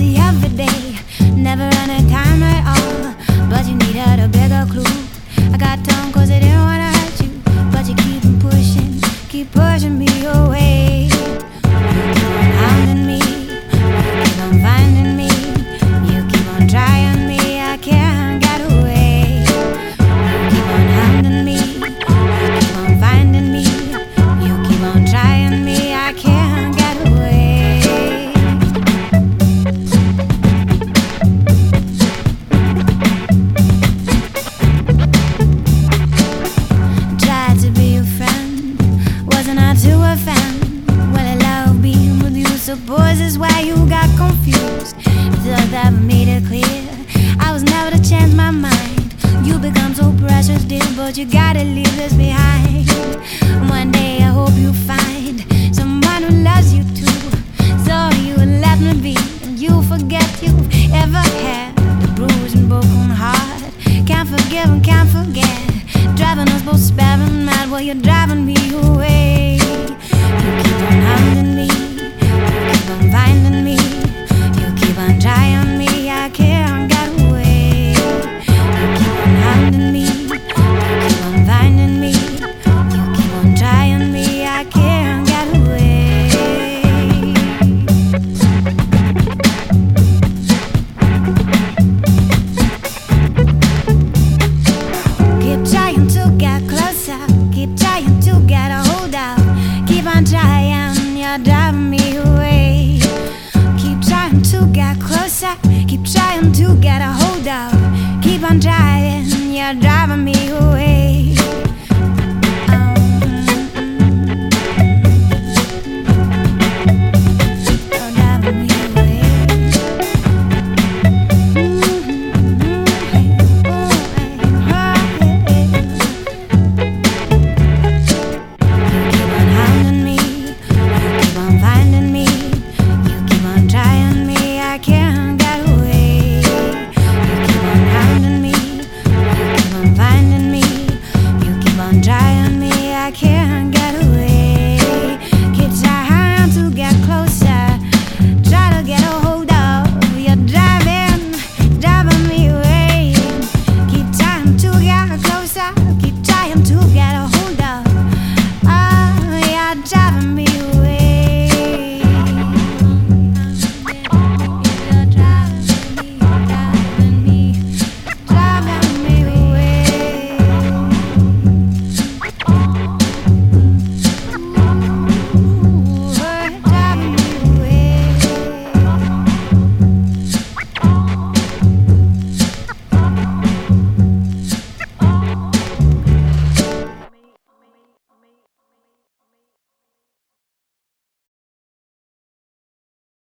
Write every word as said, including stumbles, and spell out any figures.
busy every day, never any time at all. But you needed a bigger clue. I got tongue cause I didn't wanna hurt you, but you keep on pushing, keep pushing me away. You keep on hounding me, you keep on finding me, you keep on trying me, I can't get away. You keep on hounding me, you keep on finding me, you keep on trying me, I can't get away. Tried to be your friend, wasn't I to offend? Well, I love being with you, suppose is why you got confused. Thought that made it clear I was never to change my mind. You become so precious, dear, but you gotta leave this behind. One day I hope you find someone who loves you too, so you will let me be, and you forget you ever had a bruised and broken heart. Can't forgive and can't forget, driving us both sparing mad while you're driving me away. You keep on hounding me, you keep on finding me, you keep on trying me, I can't get away. You keep on hounding me, you keep on finding me, you keep on trying me, I can't get away. Keep trying to get closer, keep trying to get a hold of, keep on trying, you're driving me away. Keep trying to get closer, keep trying to get a hold of, keep on trying, you're driving me away.